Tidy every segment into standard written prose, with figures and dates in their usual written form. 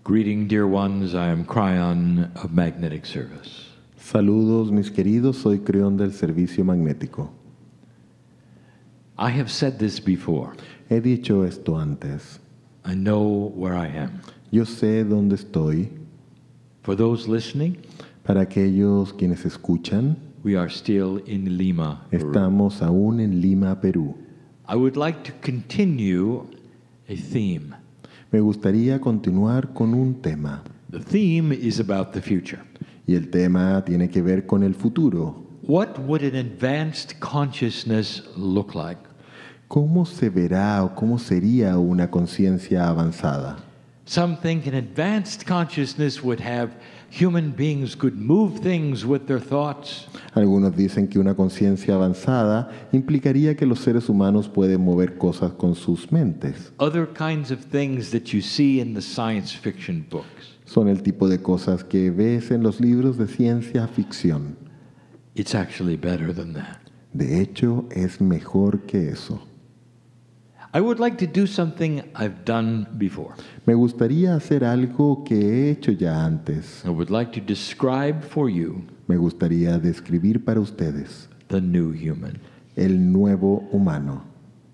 Greeting, dear ones. I am Cryon of Magnetic Service. Saludos, mis queridos. Soy Creón del Servicio Magnético. I have said this before. He dicho esto antes. I know where I am. Yo sé dónde estoy. For those listening, Para aquellos quienes escuchan, we are still in Lima, Peru. estamos aún en Lima, Perú. I would like to continue a theme. Me gustaría continuar con un tema. The theme is about the future. Y el tema tiene que ver con el futuro. What would an advanced consciousness look like? ¿Cómo se verá o cómo sería una conciencia avanzada? Some think an advanced consciousness would have human beings could move things with their thoughts. Algunos dicen que una conciencia avanzada implicaría que los seres humanos pueden mover cosas con sus mentes. Other kinds of things that you see in the science fiction books. Son el tipo de cosas que ves en los libros de ciencia ficción. It's actually better than that. De hecho, es mejor que eso. I would like to do something I've done before. Me gustaría hacer algo que he hecho ya antes. I would like to describe for you Me gustaría describir para ustedes the new human. el nuevo humano.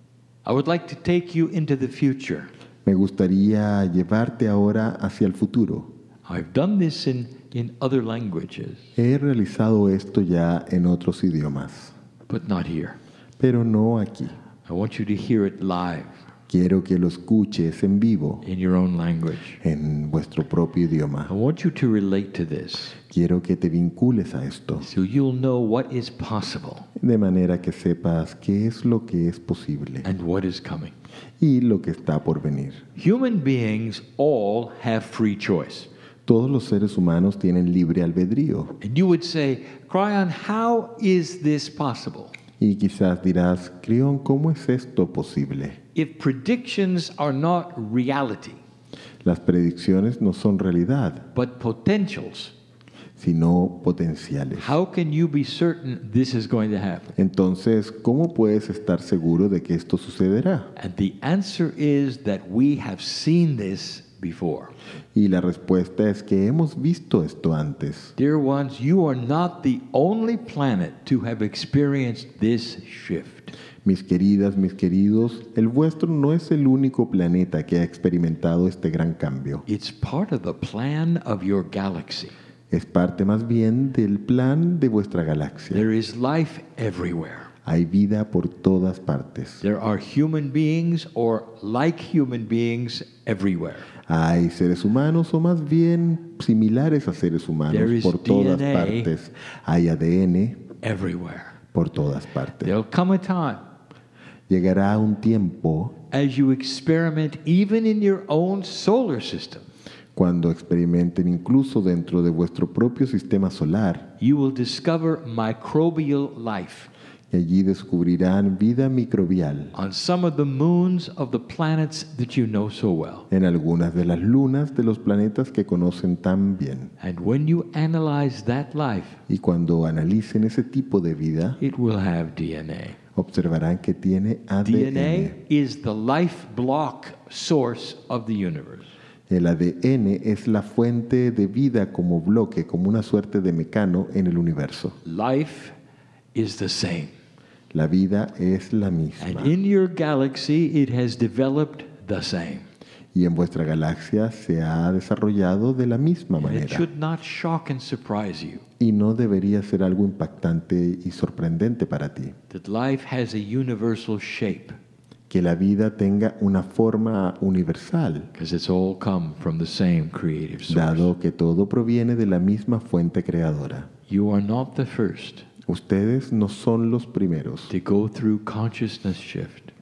I would like to take you into the future. Me gustaría llevarte ahora hacia el futuro. I've done this in other languages, He realizado esto ya en otros idiomas, but not here. pero no aquí. I want you to hear it live Quiero que lo escuches en vivo, in your own language. en vuestro propio idioma. I want you to relate to this Quiero que te vincules a esto, so you'll know what is possible de manera que sepas qué es lo que es posible and what is coming. y lo que está por venir. Human beings all have free choice. Todos los seres humanos tienen libre albedrío. And you would say, Cryon, how is this possible? Y quizás dirás, Crión, ¿cómo es esto posible? If predictions are not reality, Las predicciones no son realidad, but potentials, sino potenciales. how can you be certain this is going to happen? Entonces, ¿cómo puedes estar seguro de que esto sucederá? And the answer is that we have seen this before. Y la respuesta es que hemos visto esto antes. Dear ones, you are not the only planet to have experienced this shift. Mis queridas, mis queridos, el vuestro no es el único planeta que ha experimentado este gran cambio. It's part of the plan of your galaxy. Es parte más bien del plan de vuestra galaxia. There is life everywhere. Hay vida por todas partes. There are human beings or like human beings everywhere. Hay seres humanos o más bien similares a seres humanos There is por todas DNA. partes. Hay ADN Everywhere. por todas partes. There'll come a time Llegará un tiempo as you experiment even in your own solar system, cuando experimenten incluso dentro de vuestro propio sistema solar you will discover microbial life y allí descubrirán vida microbial on some of the moons of the planets that you know so well. en algunas de las lunas de los planetas que conocen tan bien. And when you analyze that life, Y cuando analicen ese tipo de vida, it will have DNA. observarán que tiene ADN. DNA is the life block source of the universe. El ADN es la fuente de vida como bloque, como una suerte de mecano en el universo. Life is the same. La vida es la misma. And in your galaxy, it has developed the same. Y en vuestra galaxia se ha desarrollado de la misma And it manera. should not shock and surprise you Y no debería ser algo impactante y sorprendente para ti. that life has a universal shape, Que la vida tenga una forma universal, because it's all come from the same creative source. dado que todo proviene de la misma fuente creadora. You are not the first Ustedes no son los primeros to go through consciousness shift.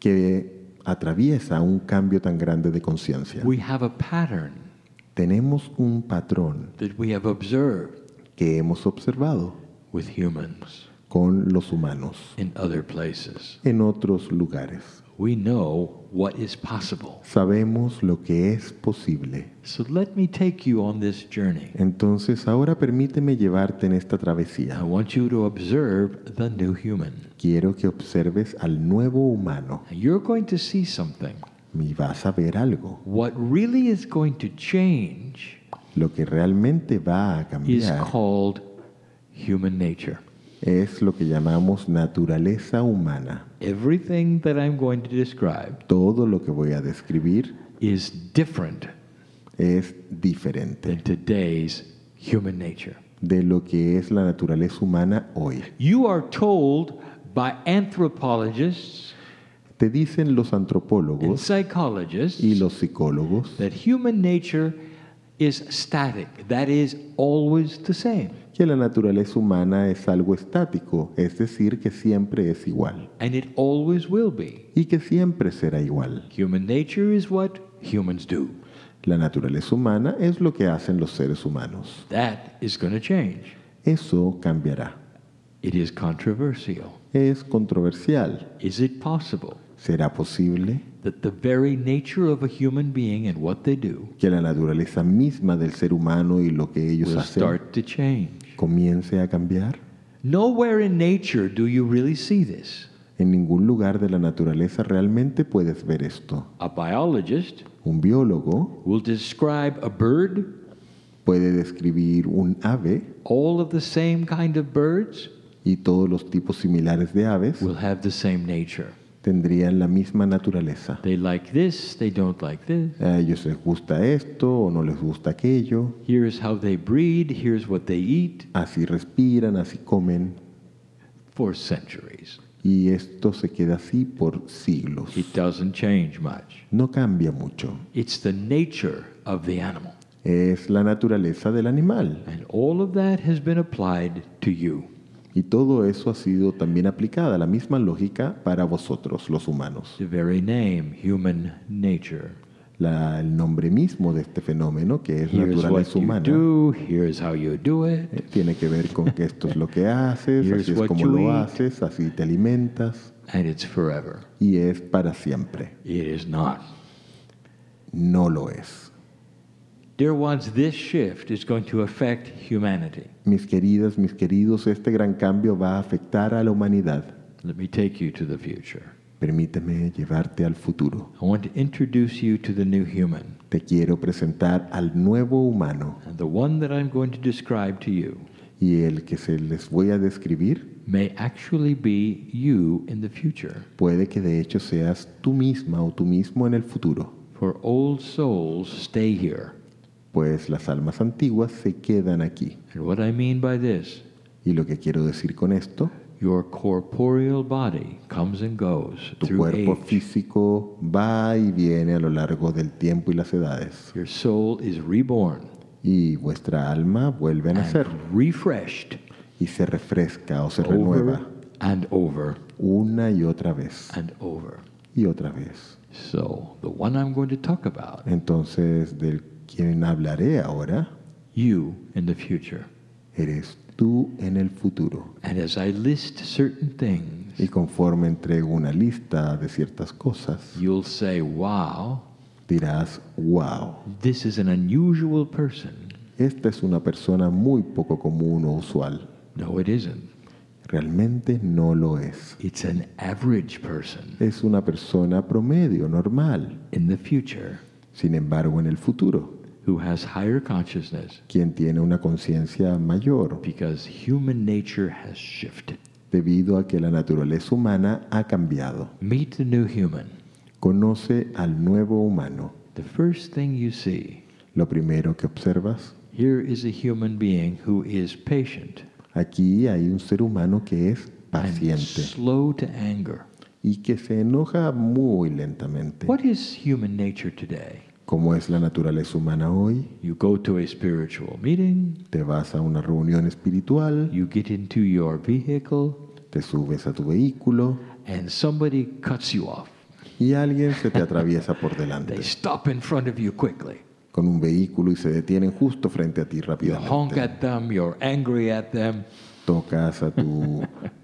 que atraviesa un cambio tan grande de conciencia. We have a pattern Tenemos un patrón that we have observed que hemos observado with humans con los humanos in other places. en otros lugares. We know what is possible. Sabemos lo que es posible. So let me take you on this journey. Entonces ahora permíteme llevarte en esta I travesía. want you to observe the new human. Quiero que observes al nuevo humano And you're going to see something y vas a ver algo. What really is going to change Lo que realmente va a is cambiar called human nature. es lo que llamamos naturaleza humana. Everything that I'm going to describe Todo lo que voy a describir is different es diferente than today's human nature. de lo que es la naturaleza humana hoy. You are told by anthropologists Te dicen los and antropólogos psychologists y los psicólogos that human nature is static, that is always the same. que la naturaleza humana es algo estático, es decir, que siempre es igual And it always will be. y que siempre será igual. Human nature is what humans do. La naturaleza humana es lo que hacen los seres humanos. That is going to change. Eso cambiará. It is controversial. Es controversial. Is it possible ¿Será posible that the very nature of a human being and what they do que la naturaleza misma del ser humano y lo que ellos will hacen start to change? comience a cambiar? Nowhere in nature do you really see this. En ningún lugar de la naturaleza realmente puedes ver esto. A biologist Un biólogo will describe a bird, puede describir un ave all of the same kind of birds y todos los tipos similares de aves will have the same nature. tendrían la misma naturaleza. They like this, they don't like this. A ellos les gusta esto o no les gusta aquello. Here's how they breed, here's what they eat Así respiran, así comen. for centuries. Y esto se queda así por siglos. It doesn't change much. No cambia mucho. It's the nature of the animal. Es la naturaleza del animal. And all of that has been applied to you. Y todo eso ha sido también aplicada, la misma lógica para vosotros, los humanos. The very name, human nature. El nombre mismo de este fenómeno, que es Here's what naturaleza you humana, do, here's how you do it. tiene que ver con que esto es lo que haces, Here's así es what como you lo eat. haces, así te alimentas, And it's forever. y es para siempre. It is not. No lo es. Dear ones, this shift is going to affect humanity. Mis queridas, mis queridos, este gran cambio va a afectar a la humanidad. Let me take you to the future. Permíteme llevarte al futuro. I want to introduce you to the new human. Te quiero presentar al nuevo humano, And the one that I'm going to describe to you y el que se les voy a describir may actually be you in the future. puede que de hecho seas tú misma o tú mismo en el futuro, For old souls stay here. pues las almas antiguas se quedan aquí. And what I mean by this, Y lo que quiero decir con esto, your corporeal body comes and goes tu through cuerpo age. físico va y viene a lo largo del tiempo y las edades, Your soul is reborn y vuestra alma vuelve a nacer and refreshed y se refresca o se over renueva and over una y otra vez and over. y otra vez. So, the one I'm going to talk about, Entonces, del quien hablaré ahora, you in the future. eres tú en el futuro. And as I list certain things, Y conforme entrego una lista de ciertas cosas, you'll say, wow, dirás, wow, this is an unusual person. esta es una persona muy poco común o usual. No, it isn't. Realmente no lo es. It's an average person Es una persona promedio, normal. in the future Sin embargo, en el futuro, who has higher consciousness quien tiene una conciencia mayor, because human nature has shifted. debido a que la naturaleza humana ha cambiado. Meet the new human. Conoce al nuevo humano. The first thing you see, Lo primero que observas, here is a human being who is patient aquí hay un ser humano que es and paciente slow to anger. y que se enoja muy lentamente. What is human nature today? ¿Cómo es la naturaleza humana hoy? You go to a spiritual meeting, Te vas a una reunión espiritual, you get into your vehicle, te subes a tu vehículo and somebody cuts you off. y alguien se te atraviesa por delante They stop in front of you quickly. con un vehículo y se detienen justo frente a ti You honk rápidamente. at them, you're angry at them, Tocas a tu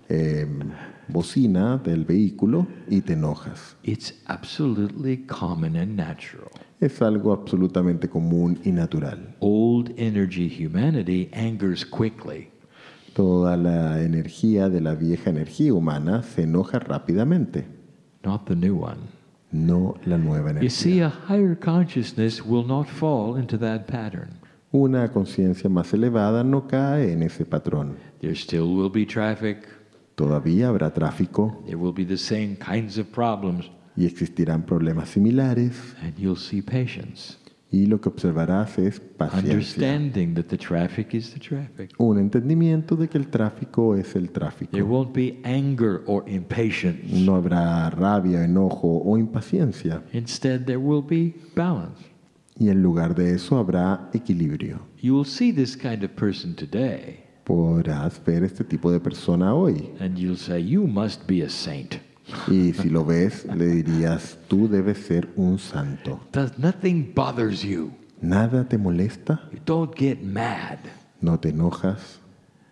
bocina del vehículo y te enojas. it's absolutely common and natural. Es algo absolutamente común y natural. Old energy humanity angers quickly. Toda la energía de la vieja energía humana se enoja rápidamente, Not the new one. no la nueva You see, energía. a higher consciousness will not fall into that pattern. Una conciencia más elevada no cae en ese patrón. There still will be traffic. Todavía habrá tráfico There will be the same kinds of problems. y existirán problemas similares, And you'll see patience. y lo que observarás es paciencia. Understanding that the traffic is the traffic. Un entendimiento de que el tráfico es el There tráfico. won't be anger or impatience. No habrá rabia, enojo o impaciencia. Instead, there will be balance. Y en lugar de eso habrá equilibrio. You will see this kind of person today, Podrás ver este tipo de persona hoy. and you'll say, "You must be a saint." Y si lo ves, le dirías, tú debes ser un santo. Nothing bothers you. ¿Nada te molesta? You don't get mad. ¿No te enojas?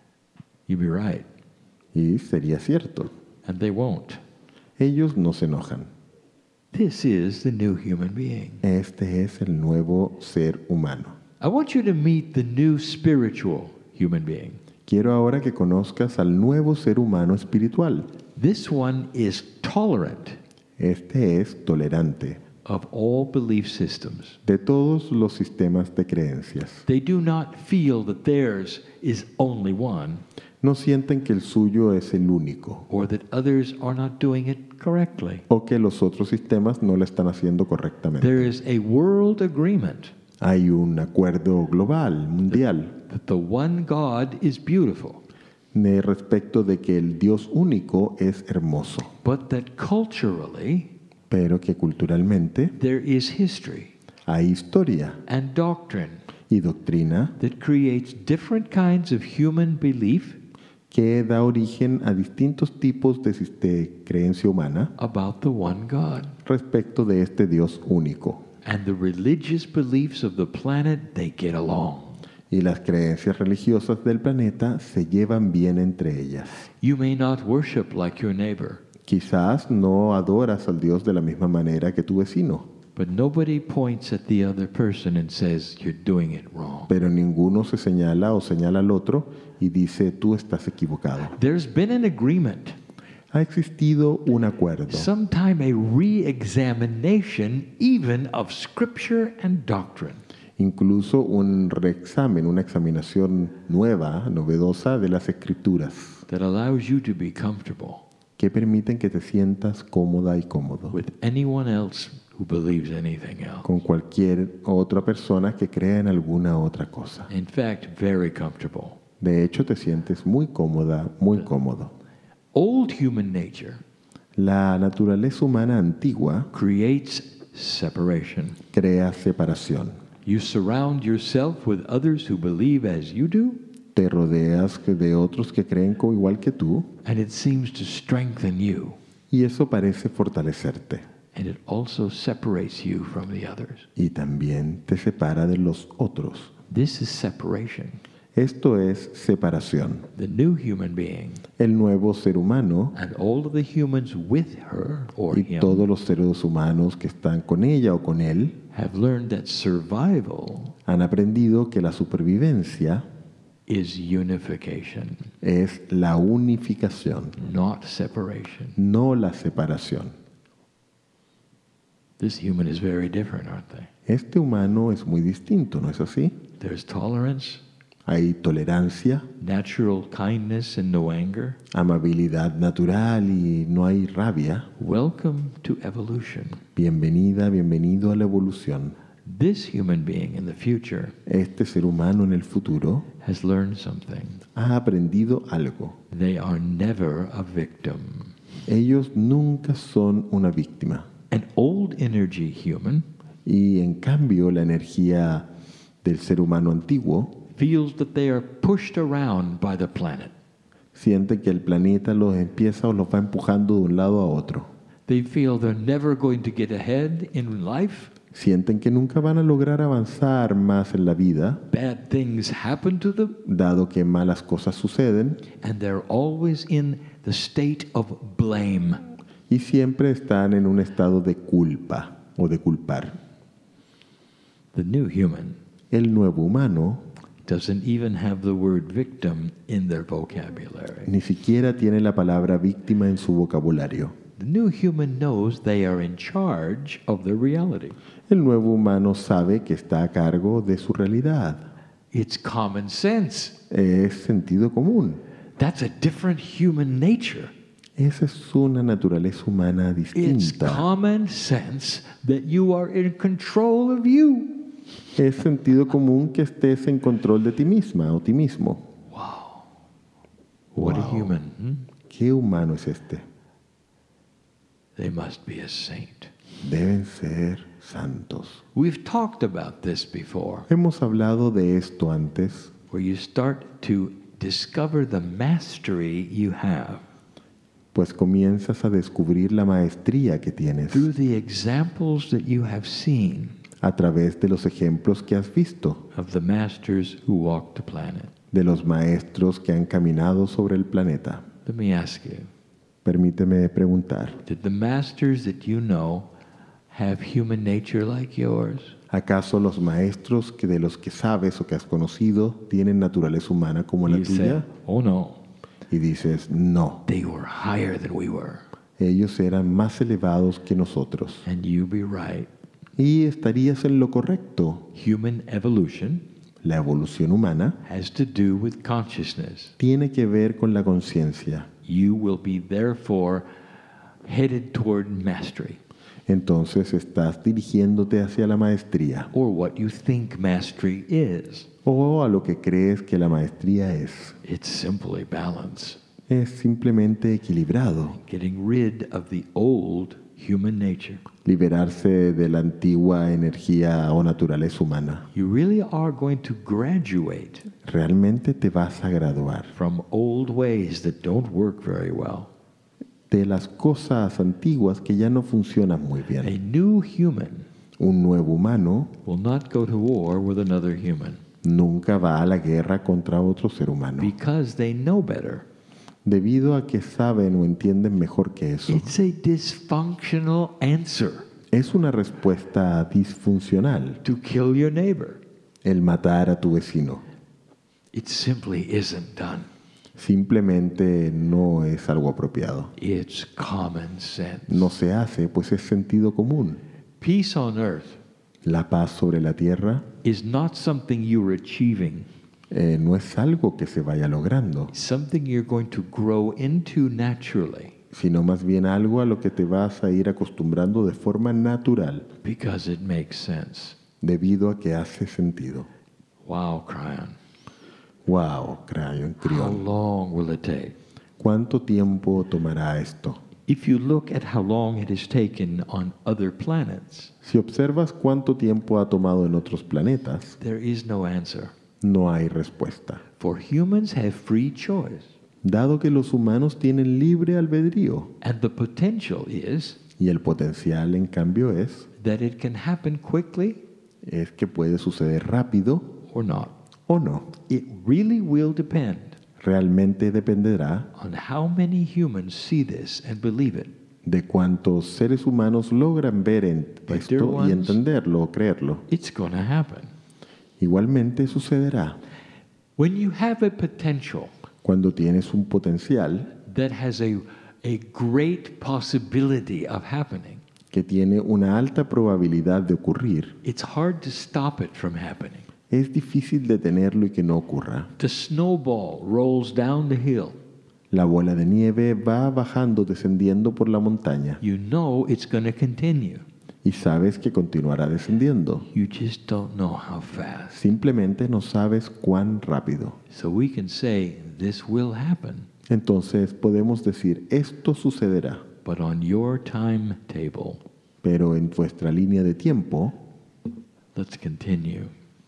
You'd be right, Y sería cierto. and they won't. Ellos no se enojan. This is the new human being. Este es el nuevo ser humano. I want you to meet the new spiritual human being. Quiero ahora que conozcas al nuevo ser humano espiritual. This one is tolerant Este es tolerante of all belief systems. de todos los sistemas de creencias. They do not feel that theirs is only one, No sienten que el suyo es el único or that others are not doing it correctly. o que los otros sistemas no lo están haciendo correctamente. There is a world agreement Hay un acuerdo global, mundial, that the one God is beautiful, de respecto de que el Dios único es hermoso, but that culturally pero que culturalmente there is history hay historia and doctrine y doctrina that creates different kinds of human belief que da origen a distintos tipos de creencia humana about the one God. respecto de este Dios único. And the religious beliefs of the planet, they get along. Y las creencias religiosas del planeta se llevan bien entre ellas. You may not worship like your neighbor, Quizás no adoras al Dios de la misma manera que tu vecino, but nobody points at the other person and says, "You're doing it wrong." pero ninguno se señala o señala al otro y dice, tú estás equivocado. There's been an agreement, Ha existido un acuerdo, sometime a re-examination even of scripture and doctrine. incluso un reexamen, una examinación nueva, novedosa de las escrituras, That allows you to be comfortable que permiten que te sientas cómoda y cómodo with anyone else who believes anything else. con cualquier otra persona que crea en alguna otra cosa. In fact, very comfortable. De hecho, te sientes muy cómoda, muy cómodo. Old human nature La naturaleza humana antigua creates separation. crea separación. You surround yourself with others who believe as you do, Te rodeas de otros que creen igual que tú and it seems to strengthen you, y eso parece fortalecerte and it also separates you from the others. y también te separa de los otros. This is separation. Esto es separación. The new human being El nuevo ser humano and all of the humans with her or y him todos los seres humanos que están con ella o con él have learned that survival han aprendido que la supervivencia is unification, es la unificación, not separation. no la separación. This human is very different, aren't they? Este humano es muy distinto, ¿no es así? There's tolerance, Hay tolerancia, natural kindness, and no anger. amabilidad natural y no hay rabia. Welcome to evolution. Bienvenida, bienvenido a la evolución. This human being in the future Este ser humano en el futuro has learned something. ha aprendido algo. They are never a victim. Ellos nunca son una víctima. An old energy human Y en cambio la energía del ser humano antiguo feels that they are pushed around by the planet. siente que el planeta los empieza o los va empujando de un lado a otro. They feel they're never going to get ahead in life. Sienten que nunca van a lograr avanzar más en la vida, Bad things happen to them, dado que malas cosas suceden, and they're always in the state of blame. y siempre están en un estado de culpa o de culpar. The new human El nuevo humano doesn't even have the word victim in their vocabulary. ni siquiera tiene la palabra víctima en su vocabulario. The new human knows they are in charge of their reality. El nuevo humano sabe que está a cargo de su realidad. It's common sense. Es sentido común. That's a different human nature. Esa es una naturaleza humana It's distinta. common sense that you are in control of you. Es sentido común que estés en control de ti misma o ti mismo. Wow. What a Wow. human. ¿Qué humano es este? They must be a saint. Deben ser santos. We've talked about this before, Hemos hablado de esto antes, where you start to discover the mastery you have pues comienzas a descubrir la maestría que tienes through the examples that you have seen a través de los ejemplos que has visto, of the masters who walked the planet. de los maestros que han caminado sobre el planeta. Let me ask you, Permíteme preguntar, did the masters that you know have human nature like yours? ¿acaso los maestros que de los que sabes o que has conocido tienen naturaleza humana como la You say, tuya? oh no, Y dices, no, they were higher than we were. ellos eran más elevados que nosotros. And you be right. Y estarías en lo correcto. Human evolution La evolución humana has to do with consciousness. tiene que ver con la conciencia. You will be therefore headed toward mastery, Entonces estás dirigiéndote hacia la maestría or what you think mastery is. o a lo que crees que la maestría es. It's simply balance, Es simplemente equilibrado, getting rid of the old human nature. liberarse de la antigua energía o naturaleza humana. You really are going to graduate Realmente te vas a graduar from old ways that don't work very well. de las cosas antiguas que ya no funcionan muy A bien. new human Un nuevo humano will not go to war with another human nunca va a la guerra contra otro ser humano, because they know better. debido a que saben o entienden mejor que eso. It's a dysfunctional answer Es una respuesta disfuncional to kill your neighbor. el matar a tu vecino. It simply isn't done. Simplemente no es algo apropiado. It's common sense. No se hace, pues es sentido común. Peace on earth La paz sobre la tierra is not something you're achieving, no es algo que se vaya logrando, it's something you're going to grow into naturally sino más bien algo a lo que te vas a ir acostumbrando de forma natural, because it makes sense. debido a que hace sentido. Wow, Cryon. Wow, Crayon How Crión. long will it take? ¿Cuánto tiempo tomará esto? If you look at how long it has taken on other planets, Si observas cuánto tiempo ha tomado en otros planetas, there is no answer. no hay respuesta. For humans have free choice, Dado que los humanos tienen libre albedrío and the potential is y el potencial en cambio that it can happen quickly es que puede suceder rápido or not. o no. It really will depend Realmente dependerá on how many humans see this and believe it. de cuántos seres humanos logran ver But dear esto y ones, entenderlo o creerlo. It's going to happen. Igualmente sucederá When you have a potential cuando tienes un potencial that has a great possibility of happening, que tiene una alta probabilidad de ocurrir. it's hard to stop it from happening. Es difícil detenerlo y que no ocurra. The snowball rolls down the hill. La bola de nieve va bajando, descendiendo por la montaña You know it's going to continue. y sabes que continuará descendiendo. You just don't know how fast. Simplemente no sabes cuán rápido. So we can say this will happen, Entonces podemos decir, esto sucederá, but on your timetable. pero en vuestra línea de tiempo, Let's continue.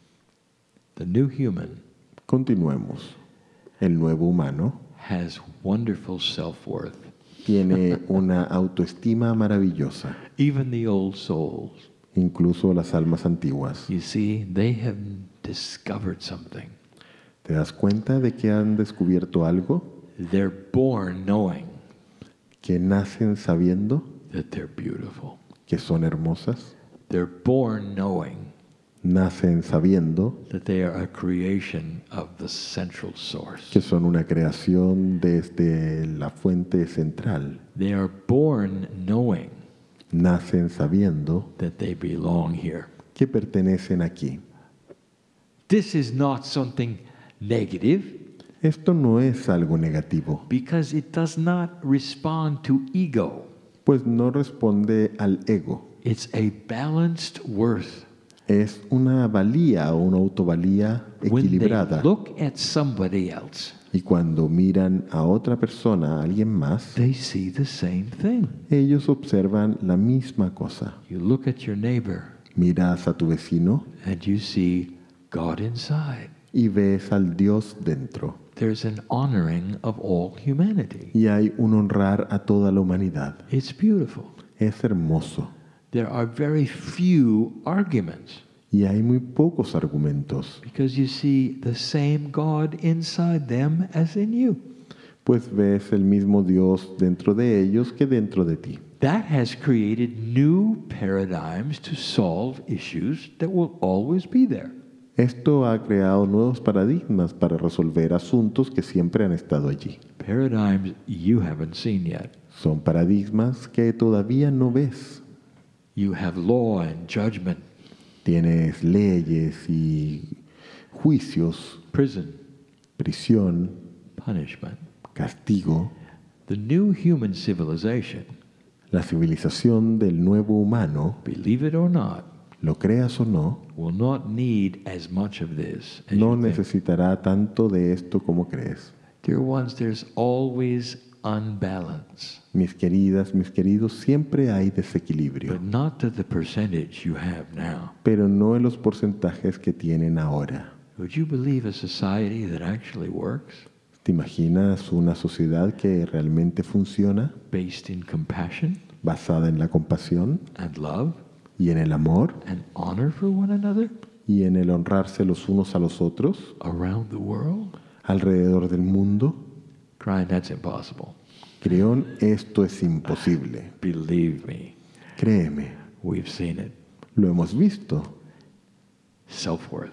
The new human continuemos. El nuevo humano has wonderful self-worth. tiene una autoestima maravillosa, Even the old souls, incluso las almas antiguas. you see, they have discovered something. ¿Te das cuenta de que han descubierto algo? They're born knowing Que nacen sabiendo that they're beautiful. que son hermosas. They're born knowing Nacen sabiendo that they are a creation of the central source. que son una creación desde la fuente central. They are born knowing Nacen sabiendo that they belong here. que pertenecen aquí. This is not something negative Esto no es algo negativo, because it does not respond to ego. pues no responde al ego. It's a balanced worth. Es una valía o una autovalía When they equilibrada. look at somebody else, Y cuando miran a otra persona, a alguien más, they see the same thing. ellos observan la misma cosa. You look at your neighbor Miras a tu vecino and you see God inside. y ves al Dios dentro. There's an honoring of all humanity. Y hay un honrar a toda la humanidad. It's beautiful. Es hermoso. There are very few arguments Y hay muy pocos argumentos, because you see the same God inside them as in you. pues ves el mismo Dios dentro de ellos que dentro de ti. That has created new paradigms to solve issues that will always be there. Esto ha creado nuevos paradigmas para resolver asuntos que siempre han estado allí. Paradigms you haven't seen yet. Son paradigmas que todavía no ves. You have law and judgment, Tienes leyes y juicios, prison, prisión, punishment. castigo. The new human civilization, La civilización del nuevo humano, believe it or not, lo creas o no, will not need as much of this as no you think. necesitará tanto de esto como crees. Dear ones, there's always unbalance, Mis queridas, mis queridos, siempre hay desequilibrio, but not to the percentage you have now. pero no en los porcentajes que tienen ahora. Would you believe a society that actually works, ¿Te imaginas una sociedad que realmente funciona, based in compassion basada en la compasión and love y en el amor and honor for one another y en el honrarse los unos a los otros around the world? alrededor del mundo? Crying, that's impossible. Creón, esto es imposible. Believe me, Créeme, we've seen it. lo hemos visto. Self-worth.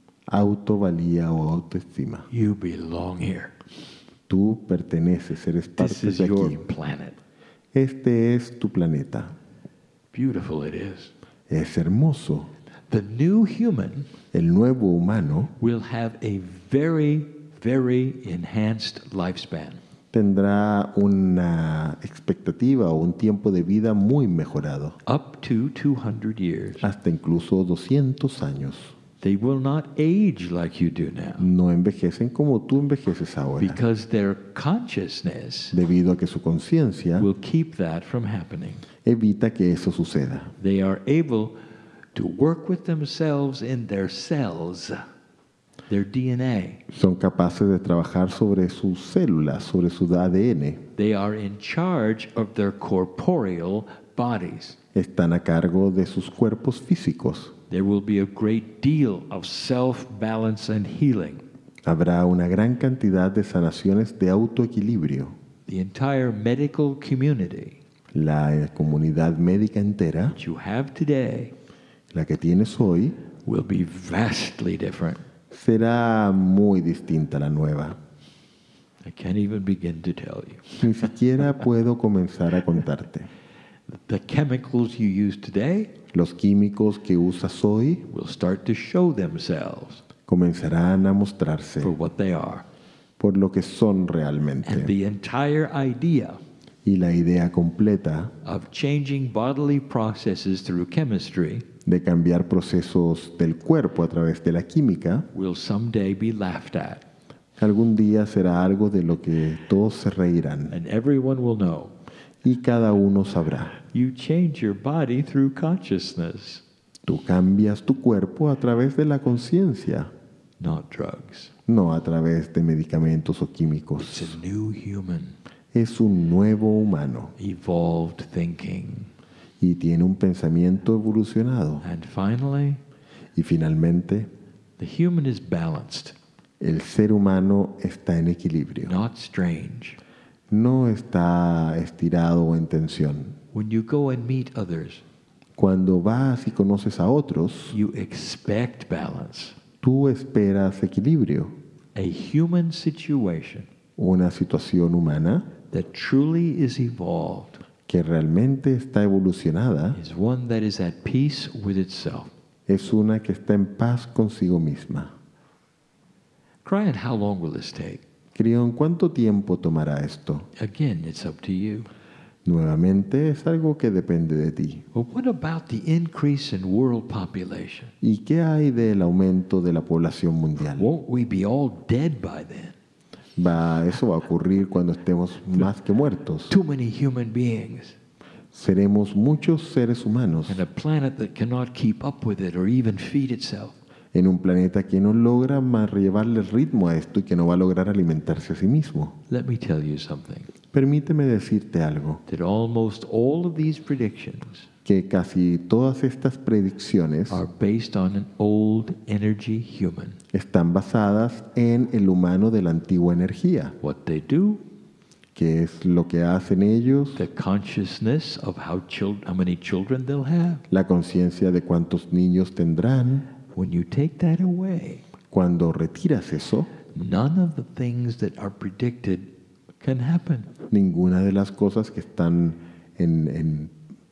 Autovalía o autoestima. You belong here. Tú perteneces, eres This parte is de your aquí. planet. Este es tu planeta. Beautiful it is. Es hermoso. The new human El nuevo humano will have a very, very enhanced lifespan. tendrá una expectativa o un tiempo de vida muy mejorado, Up to 200 years. hasta incluso 200 años. They will not age like you do now No envejecen como tú envejeces ahora, because their consciousness debido a que su conciencia will keep that from happening. evita que eso suceda. They are able to work with themselves in their cells, their DNA. Son capaces de trabajar sobre sus células, sobre su ADN. They are in charge of their corporeal bodies. Están a cargo de sus cuerpos físicos. There will be a great deal of self-balance and healing. Habrá una gran cantidad de sanaciones de autoequilibrio. The entire medical community La comunidad médica entera, that you have today la que tienes hoy, will be vastly different. será muy distinta a la nueva. I can't even begin to tell you. Ni siquiera puedo comenzar a contarte. The chemicals you use today Los químicos que usas hoy will start to show themselves comenzarán a mostrarse for what they are. por lo que son And realmente. the entire idea Y la idea completa of changing bodily processes through chemistry de cambiar procesos del cuerpo a través de la química will someday be laughed at. algún día será algo de lo que todos se reirán And everyone will know. y cada uno sabrá. You change your body through consciousness, Tú cambias tu cuerpo a través de la conciencia, not drugs. no a través de medicamentos o It's químicos. a new human, Es un nuevo humano evolved thinking. y tiene un pensamiento evolucionado. And finally, Y finalmente, the human is balanced, el ser humano está en equilibrio, not strange. no está estirado o en tensión. When you go and meet others, Cuando vas y conoces a otros, you expect balance. tú esperas equilibrio. A human situation Una situación humana that truly is evolved que realmente está evolucionada is one that is at peace with itself. es una que está en paz consigo misma. Brian, how long will this take? Crión, ¿cuánto tiempo tomará esto? Again, it's up to you. Nuevamente, es algo que depende de ti. But what about the increase in world population? ¿Y qué hay del aumento de la población mundial? Won't we be all dead by then? Eso va a ocurrir cuando estemos más que muertos. Too many human beings Seremos muchos seres humanos and a planet that cannot keep up with it or even feed itself. en un planeta que no logra más llevarle ritmo a esto y que no va a lograr alimentarse a sí mismo. Let me tell you something. Permíteme decirte algo, That almost all of these predictions que casi todas estas predicciones are based on an old energy human. están basadas en el humano de la antigua energía. What they do, ¿Qué es lo que hacen ellos? the consciousness of how many children they'll have. La conciencia de cuántos niños tendrán. When you take that away, Cuando retiras eso, none of the things that are predicted can happen. ninguna de las cosas que están en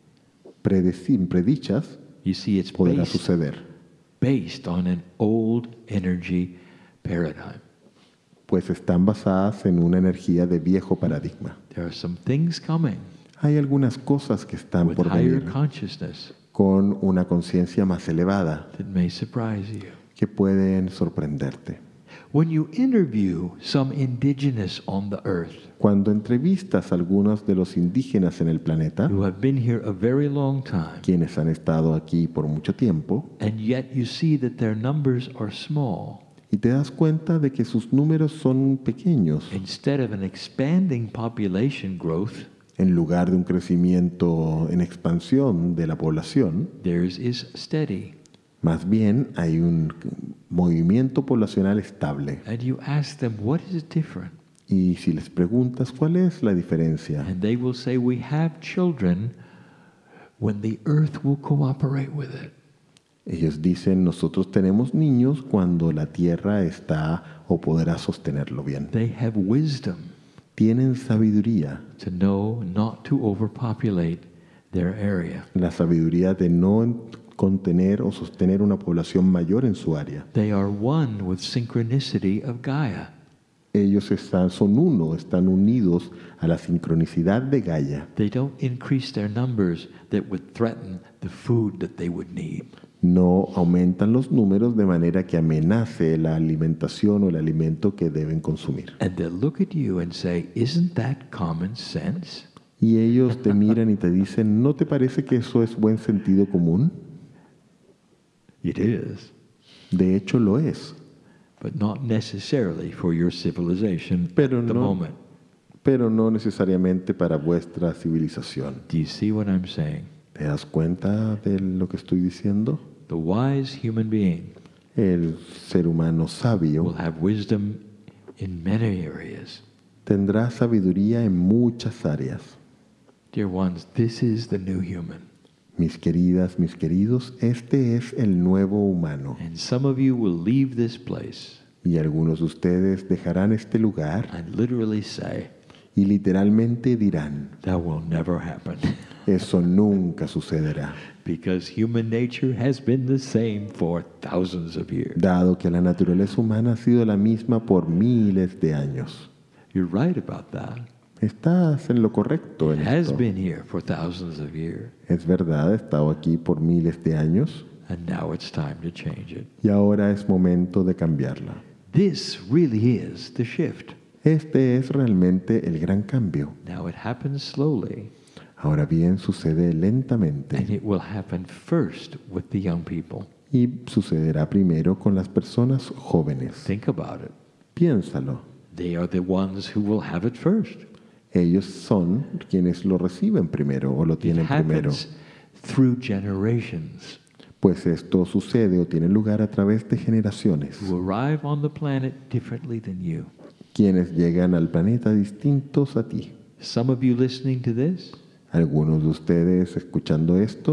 predichas You see, it's podrá suceder. based on an old energy paradigm. Pues están basadas en una energía de viejo paradigma. There are some things coming Hay algunas cosas que están with por higher venir consciousness con una conciencia más elevada that may surprise you. que pueden sorprenderte. When you interview some indigenous on the earth Cuando entrevistas a algunos de los indígenas en el planeta, who have been here a very long time, quienes han estado aquí por mucho tiempo, and yet you see that their numbers are small, y te das cuenta de que sus números son pequeños, instead of an expanding population growth, en lugar de un crecimiento en expansión de la población, theirs is steady. más bien hay un movimiento poblacional estable. And you ask them, what is different? Y si les preguntas cuál es la diferencia, And they will say, we have children when the earth will cooperate with it. ellos dicen, nosotros tenemos niños cuando la tierra está o podrá sostenerlo bien. They have wisdom Tienen sabiduría, to know not to overpopulate their area. la sabiduría de no contener o sostener una población mayor en su área. They are one with synchronicity of Gaia. Ellos son uno, están unidos a la sincronicidad de Gaia. They don't increase their numbers that would threaten the food that they would need. No aumentan los números de manera que amenace la alimentación o el alimento que deben consumir. And they'll look at you and say, isn't that common sense? Y ellos te miran y te dicen, ¿no te parece que eso es buen sentido común? It is, De hecho lo es, but not necessarily for your civilization Pero at the no- moment. pero no necesariamente para vuestra civilización. Do you see what I'm saying? ¿Te das cuenta de lo que estoy diciendo? The wise human being El ser humano will sabio have wisdom in many areas. tendrá sabiduría en muchas áreas. Dear ones, this is the new human. Mis queridas, mis queridos, este es el nuevo humano. And some of you will leave this place Y algunos de ustedes dejarán este lugar and literally say, y literalmente dirán, that will never happen. eso nunca sucederá, Because human nature has been the same for thousands of years. dado que la naturaleza humana ha sido la misma por miles de años. You're right about that. Estás en lo correcto en It has esto. been here for thousands of years. Es verdad, he estado aquí por miles de años And now it's time to change it. y ahora es momento de cambiarla. This really is the shift. Este es realmente el gran cambio. Now it happens slowly, Ahora bien, sucede and lentamente it will happen first with the young people. y sucederá primero con las personas jóvenes. Think about it. Piénsalo. They are the ones who will have it first. Ellos son quienes lo reciben primero o lo It tienen primero. happens through generations. Pues esto sucede o tiene lugar a través de generaciones. Who arrive on the planet differently than you. Quienes llegan al planeta distintos a ti. Some of you listening to this, Algunos de ustedes escuchando esto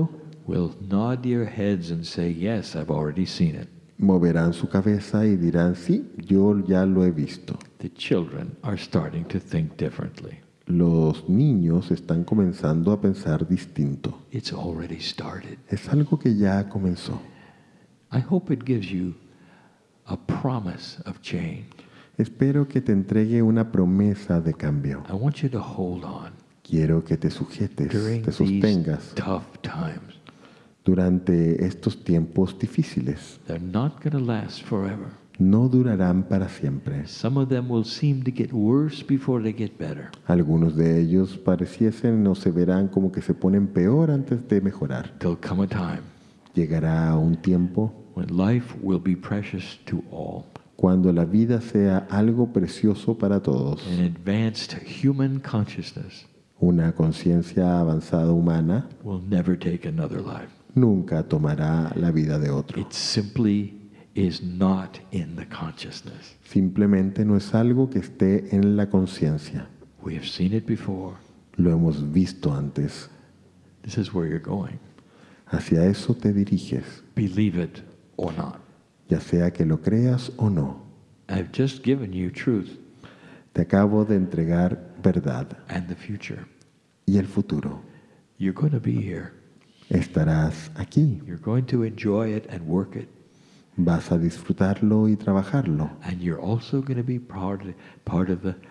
will nod your heads and say, yes, I've already seen it. Moverán su cabeza y dirán, sí, yo ya lo he visto. The children are starting to think differently. Los niños están comenzando a pensar distinto. It's already started. Es algo que ya comenzó. I hope it gives you a promise of change. Espero que te entregue una promesa de cambio. I want you to hold on Quiero que te sujetes, during te these sostengas tough times. durante estos tiempos difíciles. They're not going to last forever. No durarán para siempre. Some of them will seem to get worse before they get better. Algunos de ellos pareciesen o se verán como que se ponen peor antes de mejorar. There'll come a time Llegará un tiempo when life will be precious to all. cuando la vida sea algo precioso para todos. An advanced human consciousness Una conciencia avanzada humana will never take another life. nunca tomará la vida de otro. It simply is not in the consciousness. Simplemente no es algo que esté en la conciencia. We have seen it before. Lo hemos visto antes. This is where you're going. Hacia eso te diriges, Believe it or not. ya sea que lo creas o no. I've just given you truth Te acabo de entregar verdad and the future. y el futuro. You're going to be here. Estarás aquí. You're going to enjoy it and work it. Vas a disfrutarlo y trabajarlo. And you're also going to be part of the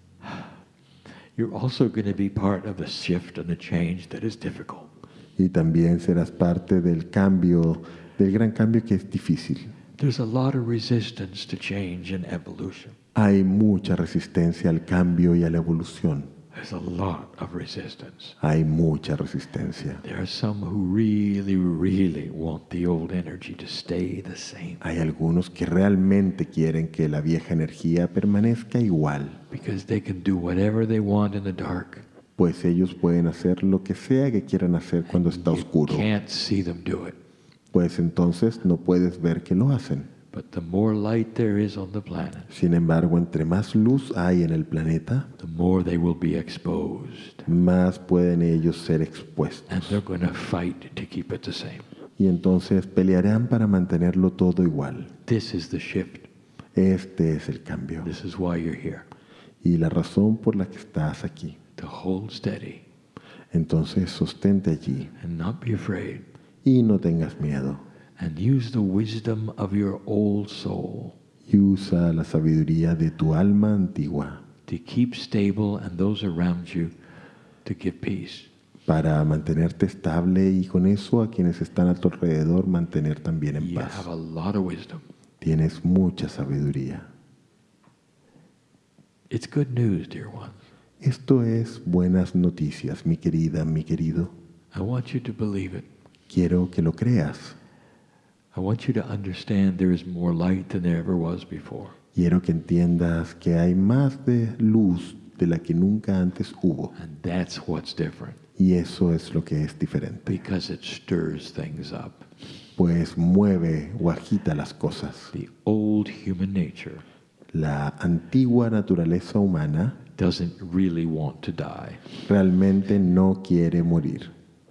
you're also going to be part of the shift and the change that is difficult. Y también serás parte del cambio, del gran cambio que es difícil. There's a lot of resistance to change and evolution. Hay mucha resistencia al cambio y a la evolución. There's a lot of resistance. Hay mucha resistencia. There are some who really, really want the old energy to stay the same Hay algunos que realmente quieren que la vieja energía permanezca igual, because they can do whatever they want in the dark. pues ellos pueden hacer lo que sea que quieran hacer cuando está You oscuro. can't see them do it. Pues entonces no puedes ver que lo hacen. But the more light there is on the planet, Sin embargo, entre más luz hay en el planeta, the more they will be exposed. más pueden ellos ser And expuestos. they're going to fight to keep it the same. Y entonces pelearán para mantenerlo todo igual. This is the shift. Este es el cambio. This is why you're here. Y la razón por la que estás aquí. To hold steady Entonces sostente allí and not be afraid. y no tengas miedo. And use the wisdom of your old soul Y usa la sabiduría de tu alma antigua to keep stable and those around you to give peace. para mantenerte estable y con eso a quienes están a tu alrededor mantener también en You paz. have a lot of wisdom. Tienes mucha sabiduría. It's good news, dear ones. Esto es buenas noticias, mi querida, mi querido. I want you to believe it. Quiero que lo creas. I want you to understand there is more light than there ever was before. Quiero que entiendas que hay más de luz de la que nunca antes hubo. And that's what's different Y eso es lo que es diferente. because it stirs things up. Pues mueve o agita las cosas. The old human nature La antigua naturaleza humana doesn't really want to die. realmente no quiere morir.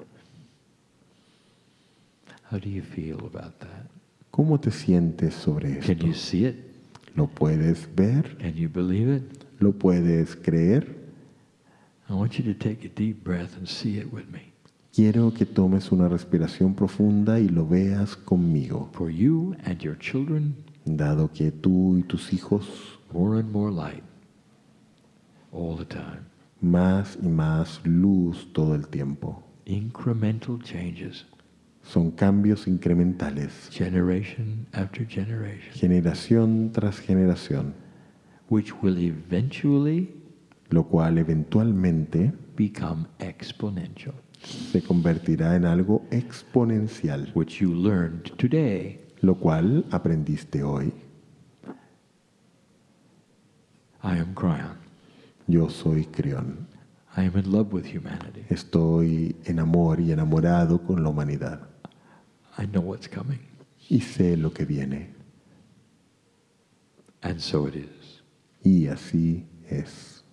How do you feel about that? ¿Cómo te sientes sobre Can esto? you see it? ¿Lo puedes ver? Can you believe it? ¿Lo puedes creer? I want you to take a deep breath and see it with me. Quiero que tomes una respiración profunda y lo veas conmigo, For you and your children, dado que tú y tus hijos, more and more light all the time. más y más luz todo el tiempo. Incremental changes, Son cambios incrementales, generation after generation, generación tras generación, which will eventually lo cual eventualmente become exponential, se convertirá en algo exponencial, which you learned today. lo cual aprendiste hoy. I am Cryon. Yo soy Crión. I am in love with humanity. Estoy en amor y enamorado con la humanidad. I know what's coming. Y sé lo que viene. And so it is. Y así es.